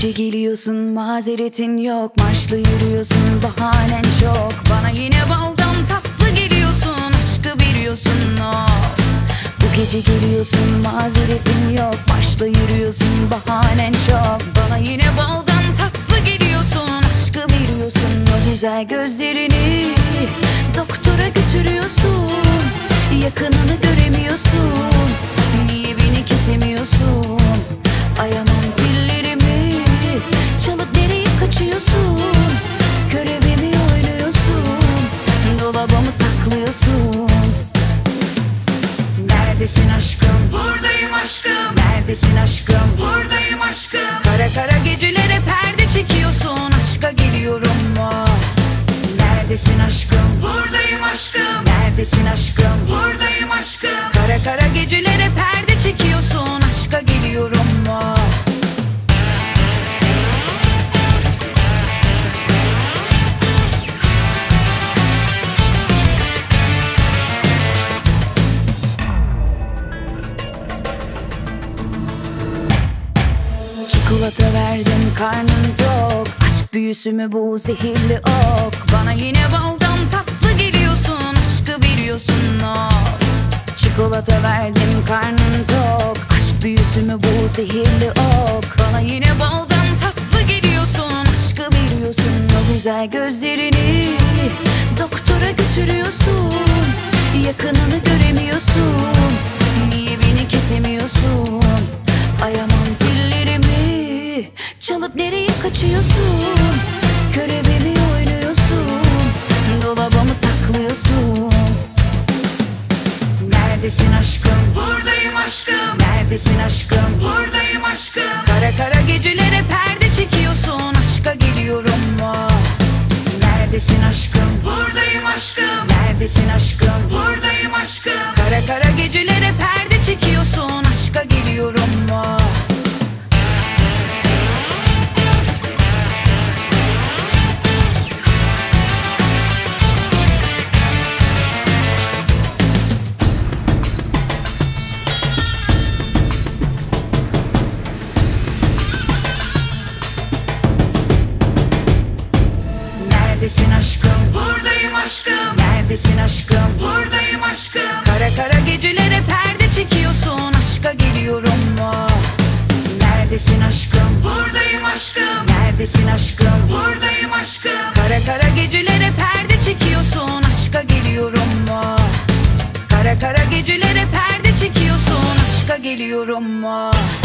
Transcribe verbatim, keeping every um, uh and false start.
gece geliyorsun, mazeretin yok. Marşlı yürüyorsun, bahanen çok. Bana yine baldan tatlı geliyorsun, aşkı biliyorsun of. Bu gece geliyorsun, mazeretin yok. Marşlı yürüyorsun, bahanen çok. Bana yine baldan tatlı geliyorsun, aşkı biliyorsun. O güzel gözlerini doktora götürüyorsun. Yakınını göremiyorsun, niye beni kesemiyorsun? Ayamam zillerimi çalıp nereye kaçıyorsun? Görevimi oynuyorsun, dolabımı saklıyorsun. Neredesin aşkım? Buradayım aşkım. Neredesin aşkım? Buradayım aşkım. Kara kara gecelere perde çekiyorsun, aşka geliyorum mu? Neredesin aşkım? Buradayım aşkım. Neredesin aşkım? Buradayım aşkım. Kara kara gecelere perde çekiyorsun, aşka geliyorum mu? Çikolata verdim, karnın tok. Aşk büyüsü mü bu, zehirli ok? Bana yine baldan tatlı geliyorsun, aşkı biliyorsun of. Çikolata verdim, karnın tok. Aşk büyüsü mü bu, zehirli ok? Bana yine baldan tatlı geliyorsun, aşkı biliyorsun. O güzel gözlerini doktora götürüyorsun. Yakınını göremiyorsun, niye beni kesemiyorsun? Ayamam zillerimi çalıp nereye kaçıyorsun? Görevimi oynuyorsun, dolabımı saklıyorsun. Neredesin aşkım? Buradayım aşkım. Neredesin aşkım? Buradayım aşkım. Kara kara gecelere perde çekiyorsun, aşka geliyorum mu? Neredesin aşkım? Buradayım aşkım. Neredesin aşkım? Buradayım aşkım. Kara kara gecelere perde çekiyorsun, aşka geliyorum mu? Neredesin aşkım? Buradayım aşkım. Neredesin aşkım? Buradayım aşkım. Kara kara gecelere perde çekiyorsun, aşka geliyorum mu? Neredesin aşkım? Buradayım aşkım. Neredesin aşkım? Buradayım aşkım. Kara kara gecelere perde çekiyorsun, aşka geliyorum mu? Kara kara gecelere perde çekiyorsun, aşka geliyorum mu?